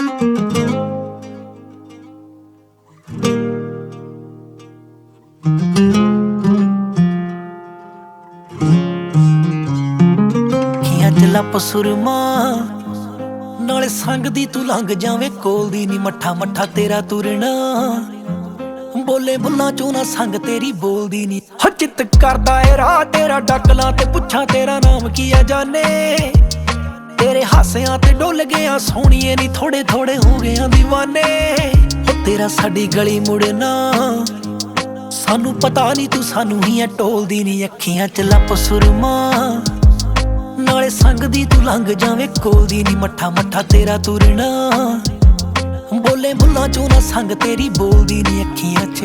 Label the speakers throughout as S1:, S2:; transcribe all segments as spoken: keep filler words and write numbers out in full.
S1: ਅੱਖੀਆਂ 'ਚ ਲੱਪ ਸੁਰਮਾ ਨਾਲੇ ਸੰਗ ਦੀ ਤੂੰ ਲੰਘ ਜਾਵੇਂ ਕੋਲ ਦੀ ਨੀ ਮੱਠਾ ਮੱਠਾ ਤੇਰਾ ਤੁਰਨਾ ਬੋਲੇ ਬੁੱਲਾਂ ਚੋਂ ਨਾ ਸੰਗ ਤੇਰੀ ਬੋਲਦੀ ਨੀ ਹੋ ਚਿੱਤ ਕਰਦਾ ਏ ਰਾਹ ਤੇਰਾ ਡੱਕਲਾਂ ਤੇ ਪੁੱਛਾਂ ਤੇਰਾ ਨਾਮ ਕੀ ਆ ਜਾਨੇ ਤੇਰੇ ਹਾਸਿਆਂ ਤੇ ਡੁੱਲ ਗਿਆ ਸੋਹਣੀਏ ਨੀ ਥੋੜੇ ਥੋੜੇ ਹੋ ਗਿਆ ਦੀਵਾਨੇ ਹੋ ਤੇਰਾ ਸਾਡੀ ਗਲੀ ਮੁੜਨਾ ਸਾਨੂੰ ਪਤਾ ਨੀ ਤੂੰ ਸਾਨੂੰ ਹੀ ਐ ਟੋਲਦੀ ਨੀ ਅੱਖੀਆਂ 'ਚ ਲੱਪ ਸੁਰਮਾ ਨਾਲੇ ਸੰਗ ਦੀ ਤੂੰ ਲੰਘ ਜਾਵੇਂ ਕੋਲ ਦੀ ਨੀ ਮੱਠਾ ਮੱਠਾ ਤੇਰਾ ਤੁਰਨਾ ਬੋਲੇ ਬੁੱਲਾਂ ਚੋਂ ਨਾ ਸੰਗ ਤੇਰੀ ਬੋਲਦੀ ਨੀ ਅੱਖੀਆਂ 'ਚ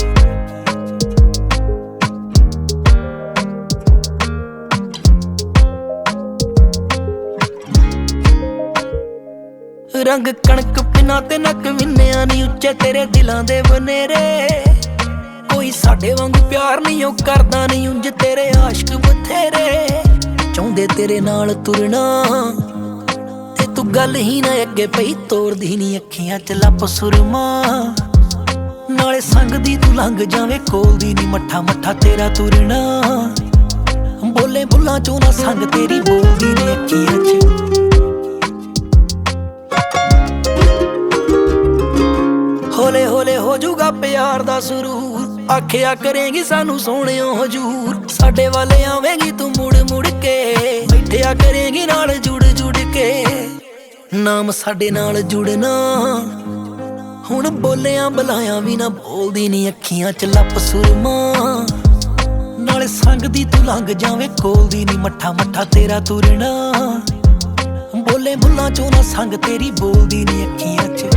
S1: ਰੰਗ ਕਣਕ ਪਿਨਾ ਤੇ ਨੱਕ ਵਿੰਨਿਆ ਨੀ ਉੱਚੇ ਤੇਰੇ ਦਿਲਾਂ ਦੇ ਬਨੇਰੇ ਕੋਈ ਸਾਡੇ ਵਾਂਗੂ ਪਿਆਰ ਨਹੀਂ ਉਹ ਕਰਦਾ ਨਹੀਂ ਉਂਝ ਤੇਰੇ ਆਸ਼ਕ ਬਥੇਰੇ ਚਾਹੁੰਦੇ ਤੇਰੇ ਨਾਲ ਤੁਰਨਾ ਤੇ ਤੂੰ ਗੱਲ ਹੀ ਨਾ ਅੱਗੇ ਪਈ ਤੋਰਦੀ ਨੀ ਅੱਖੀਆਂ 'ਚ ਲੱਪ ਸੁਰਮਾ ਨਾਲੇ ਸੰਗ ਦੀ ਤੂੰ ਲੰਘ ਜਾਵੇਂ ਕੋਲ ਦੀ ਨੀ ਮੱਠਾ ਮੱਠਾ ਤੇਰਾ ਤੁਰਨਾ ਬੋਲੇ ਬੁੱਲਾਂ ਚੋਂ ਨਾ ਸੰਗ ਤੇਰੀ ਬੋਲਦੀ ਨੀ ਅੱਖੀਆਂ 'ਚ ਹੌਲੇ ਹੌਲੇ ਹੋ ਜੂਗਾ ਪਿਆਰ ਦਾ ਸਰੂਰ ਆਖਿਆ ਕਰੇਂਗੀ ਸਾਨੂੰ ਸੋਹਣਿਓ ਹਜੂਰ ਸਾਡੇ ਵੱਲ ਆਵੇਂਗੀ ਤੂੰ ਮੁੜ ਮੁੜ ਕੇ ਬੈਠਿਆ ਕਰੇਂਗੀ ਨਾਲ ਜੁੜ ਜੁੜ ਕੇ ਨਾਮ ਸਾਡੇ ਨਾਲ ਜੁੜਨਾ ਹੁਣ ਬੋਲਿਆਂ ਬੁਲਾਇਆ ਵੀ ਨਾ ਬੋਲਦੀ ਨੀ ਅੱਖੀਆਂ 'ਚ ਲੱਪ ਸੁਰਮਾ ਨਾਲੇ ਸੰਗ ਦੀ ਤੂੰ ਲੰਘ ਜਾਵੇਂ ਕੋਲ ਦੀ ਨੀ ਮੱਠਾ ਮੱਠਾ ਤੇਰਾ ਤੁਰਨਾ ਬੋਲੇ ਬੁੱਲਾਂ ਚੋਂ ਨਾ ਸੰਗ ਤੇਰੀ ਬੋਲਦੀ ਨੀ ਅੱਖੀਆਂ 'ਚ